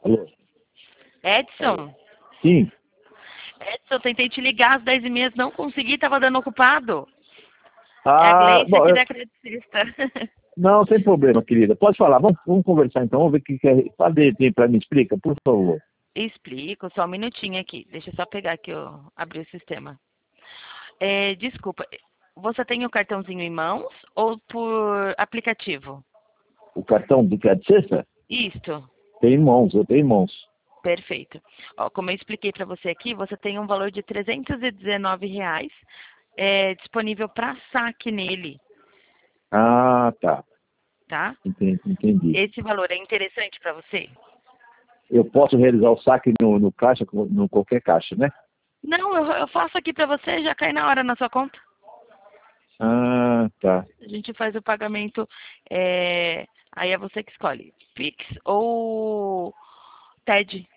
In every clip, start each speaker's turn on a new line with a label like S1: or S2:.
S1: Alô?
S2: Edson?
S1: Sim.
S2: Edson, tentei te ligar às 10h30, não consegui, tava dando ocupado. É a
S1: Ah,
S2: Gleice
S1: bom,
S2: aqui da Credicista.
S1: não, sem problema, querida. Pode falar. Vamos conversar então. Vamos ver o que quer. Fale para me explica, por favor.
S2: Explico, só um minutinho aqui. Deixa eu só pegar aqui, abrir o sistema. Desculpa, você tem o cartãozinho em mãos ou por aplicativo?
S1: O cartão de crédito sexta?
S2: Isto.
S1: Tem em mãos, eu tenho em mãos.
S2: Perfeito. Ó, como eu expliquei para você aqui, você tem um valor de R$ 319 disponível para saque nele,
S1: Ah, tá.
S2: tá?
S1: Entendi.
S2: Esse valor é interessante para você?
S1: Eu posso realizar o saque no caixa, no qualquer caixa, né?
S2: Não, eu faço aqui para você, já cai na hora na sua conta.
S1: Ah, tá.
S2: A gente faz o pagamento, aí é você que escolhe, Pix ou TED.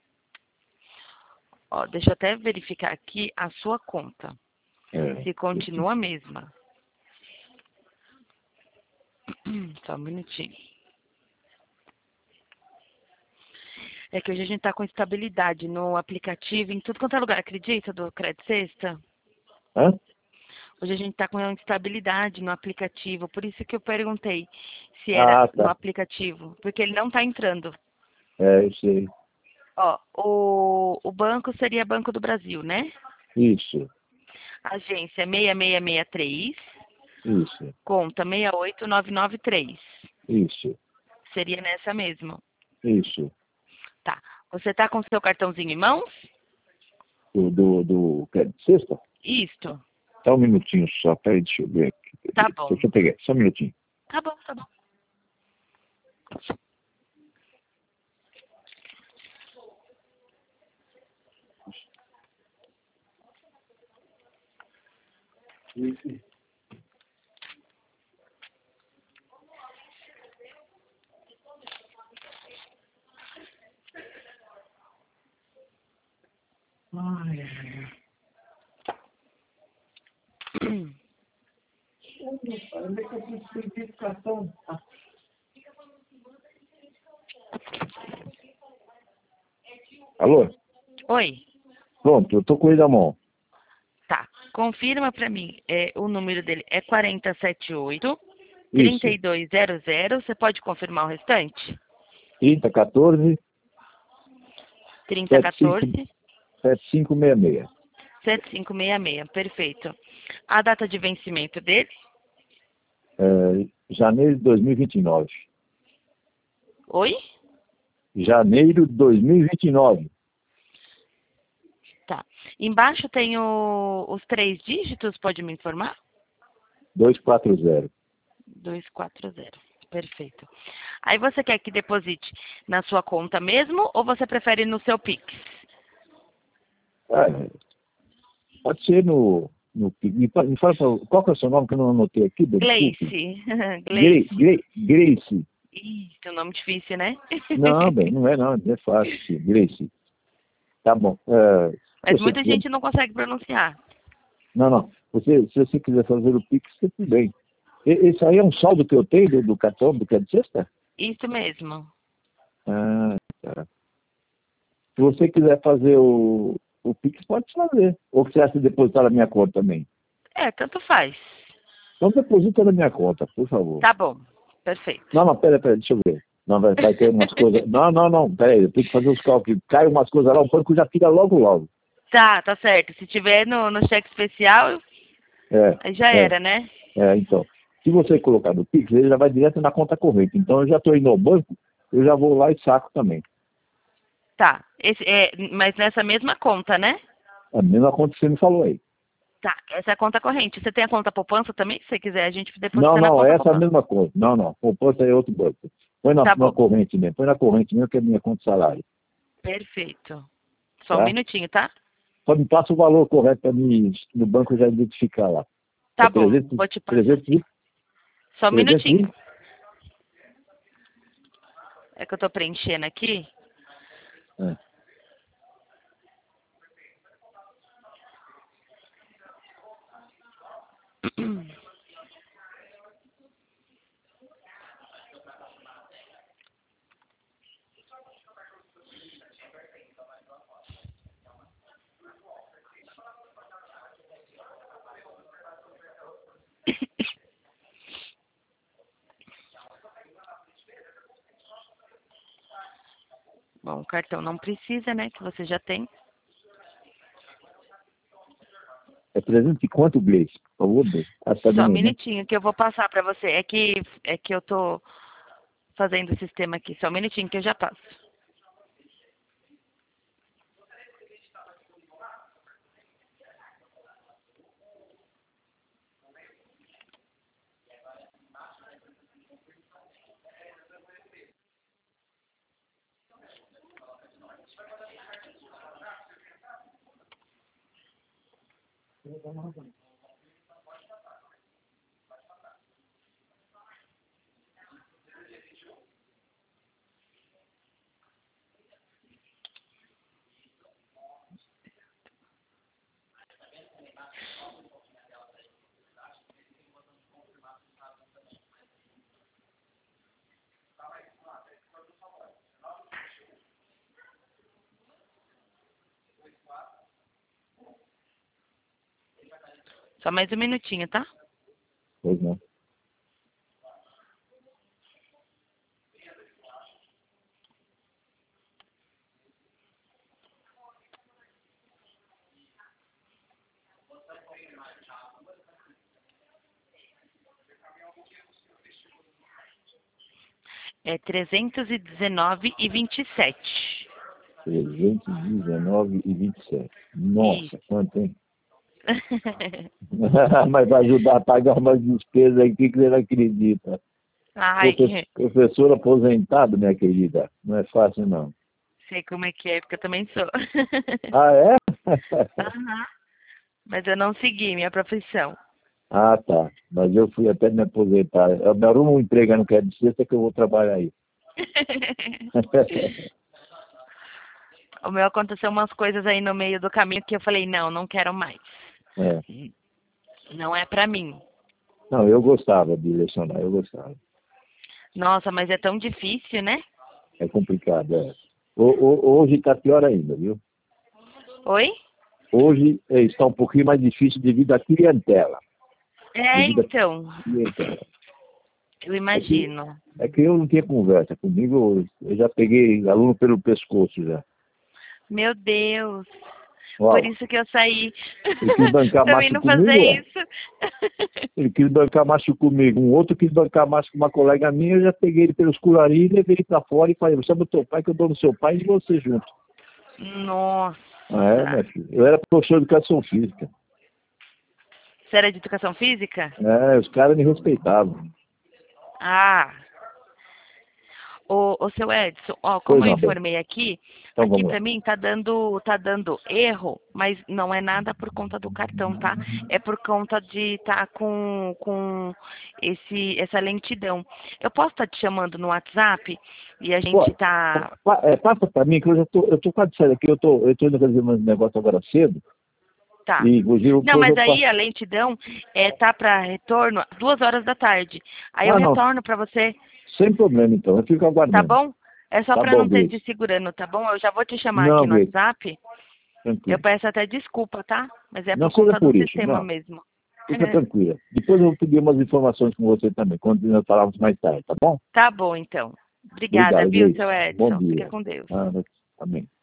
S2: Ó, deixa eu até verificar aqui a sua conta,
S1: É,
S2: se continua a mesma. Só um minutinho. É que hoje a gente tá com estabilidade no aplicativo, em tudo quanto é lugar, acredita, do Crédito Sexta?
S1: hã?
S2: Hoje a gente tá com instabilidade no aplicativo, por isso que eu perguntei se era
S1: Ah,
S2: no
S1: tá.
S2: aplicativo, porque ele não tá entrando.
S1: É, eu sei.
S2: Ó, o banco seria Banco do Brasil, né?
S1: Isso,
S2: Agência 6663,
S1: isso,
S2: conta 68993.
S1: isso,
S2: Seria nessa mesmo.
S1: isso.
S2: Tá. Você tá com seu cartãozinho em mãos?
S1: Do crédito sexta?
S2: Isto.
S1: Só um minutinho só, peraí, deixa eu ver aqui.
S2: Tá bom.
S1: Deixa eu pegar, só um minutinho.
S2: Tá bom, tá bom.
S1: Ai, ai, ai. Onde é que eu preciso de identificação? Alô?
S2: Oi.
S1: Pronto, eu tô com ele na mão.
S2: Tá. Confirma pra mim. O número dele é 478
S1: Isso,
S2: 3200. Você pode confirmar o restante?
S1: 3014 75,
S2: 3014
S1: 7566.
S2: 7566. Perfeito. A data de vencimento dele?
S1: Janeiro de 2029.
S2: Oi?
S1: Janeiro de 2029.
S2: Tá. Embaixo tem os 3 dígitos, pode me informar?
S1: 240.
S2: 240. Perfeito. Aí você quer que deposite na sua conta mesmo ou você prefere no seu Pix?
S1: É, pode ser me fala qual que é o seu nome que eu não anotei aqui, desculpe.
S2: Gleice. Gleice.
S1: Grace.
S2: Ih, tem um nome difícil, né?
S1: Não, bem, não é não, é fácil, sim, Grace. Tá bom. Se
S2: Mas
S1: você
S2: muita
S1: quiser,
S2: gente não consegue pronunciar.
S1: não. Se você quiser fazer o Pix, tudo bem. Esse aí é um saldo que eu tenho do cartão do crédito sexta?
S2: Isso mesmo.
S1: Ah, tá. Se você quiser fazer o Pix, pode fazer. Ou quiser se depositar na minha conta também.
S2: Tanto faz.
S1: Então deposita na minha conta, por favor.
S2: Tá bom. Perfeito.
S1: Não, pera, deixa eu ver. Não, vai ter umas coisas. Não, pera aí, eu tenho que fazer os cálculos. Cai umas coisas lá, o banco já tira logo.
S2: Tá certo. Se tiver no cheque especial,
S1: É,
S2: aí já
S1: é,
S2: era, né?
S1: então. Se você colocar no Pix, ele já vai direto na conta corrente. Então eu já estou indo ao banco, eu já vou lá e saco também.
S2: Tá. Mas nessa mesma conta, né?
S1: A mesma conta que você me falou aí.
S2: Tá. Essa é a conta corrente. Você tem a conta poupança também? Se você quiser, a gente deposita na
S1: Não,
S2: conta
S1: essa é a
S2: poupança.
S1: mesma conta. Não. Poupança é outro banco. Põe
S2: Tá
S1: na
S2: bom.
S1: corrente mesmo. Põe na corrente mesmo, que é a minha conta de salário.
S2: Perfeito. Só um
S1: Tá?
S2: minutinho, tá?
S1: Só me passa o valor correto para mim no banco já identificar lá. É
S2: Tá bom. Vou te passar.
S1: 300,
S2: Só um
S1: 300
S2: minutinho. É que eu tô preenchendo aqui.
S1: É.
S2: cartão não precisa, né? Que você já tem.
S1: É 300 e quanto, Gleice? Por favor, até
S2: Só um
S1: né?
S2: minutinho que eu vou passar para você. É que eu tô fazendo o sistema aqui. Só um minutinho que eu já passo. Só mais um minutinho, tá?
S1: Pois não.
S2: É 319,27.
S1: 319,27. Nossa,
S2: Isso.
S1: quanto, hein? Mas vai ajudar a pagar umas despesas aqui que você não acredita.
S2: Ai,
S1: Professor aposentado, minha querida. Não é fácil, não.
S2: sei como é que é, porque eu também sou.
S1: Ah, é?
S2: Aham. Mas eu não segui minha profissão.
S1: Ah, tá. Mas eu fui até me aposentar. Eu me arrumo um emprego, eu não quero de sexta que eu vou trabalhar aí.
S2: O meu aconteceu umas coisas aí no meio do caminho que eu falei, não, não quero mais.
S1: É.
S2: Não é pra mim.
S1: Não, eu gostava de lecionar, eu gostava.
S2: Nossa, mas é tão difícil, né?
S1: É complicado, é. Hoje está pior ainda, viu?
S2: Oi?
S1: Hoje está um pouquinho mais difícil devido à clientela.
S2: É,
S1: Devido à
S2: então,
S1: clientela.
S2: eu imagino.
S1: É que eu não tinha conversa. Comigo, eu já peguei aluno pelo pescoço já.
S2: Meu Deus. Por
S1: Uau.
S2: isso que eu saí.
S1: Ele quis bancar
S2: Pra mim
S1: macho
S2: não fazer
S1: comigo, ó.
S2: isso.
S1: Ele quis bancar macho comigo. Um outro quis bancar macho com uma colega minha. Eu já peguei ele pelos colarinhos, levei ele pra fora e falei, chama o teu pai que eu dou no seu pai e você junto.
S2: Nossa.
S1: Ah, é, minha filha? Eu era professor de educação física.
S2: Você era de educação física?
S1: É, os caras me respeitavam.
S2: Ah. Ô, seu Edson, ó,
S1: Pois
S2: como eu
S1: não, bem.
S2: informei aqui,
S1: Então
S2: aqui
S1: vamos lá.
S2: pra mim tá dando erro, mas não é nada por conta do cartão, tá? É por conta de estar com essa lentidão. Eu posso estar te chamando no WhatsApp e a
S1: Pô,
S2: gente tá.
S1: passa pra mim que eu tô quase saindo aqui. Eu tô indo fazer um negócio agora cedo.
S2: Tá.
S1: E inclusive
S2: Não,
S1: depois
S2: mas
S1: eu
S2: aí
S1: passo.
S2: a lentidão tá para retorno 2 horas da tarde. Aí eu
S1: Ah, não.
S2: retorno para você,
S1: Sem problema, então. Eu fico
S2: tá
S1: aguardando.
S2: bom? É só
S1: Tá
S2: para
S1: bom,
S2: não ter te
S1: Gleice.
S2: segurando, tá bom? Eu já vou te chamar aqui
S1: Não,
S2: no
S1: Gleice.
S2: WhatsApp. Eu
S1: Tranquilo.
S2: peço até desculpa, tá? Mas é
S1: Não
S2: por
S1: seja
S2: conta do
S1: por isso.
S2: sistema
S1: Não.
S2: mesmo.
S1: Fica tranquila. Depois eu vou pedir umas informações com você também, quando nós falarmos mais tarde, tá bom?
S2: Tá bom, então. Obrigada,
S1: Obrigado,
S2: viu,
S1: Gleice.
S2: seu
S1: Bom
S2: Edson? Fica
S1: dia.
S2: com Deus.
S1: Ah, amém.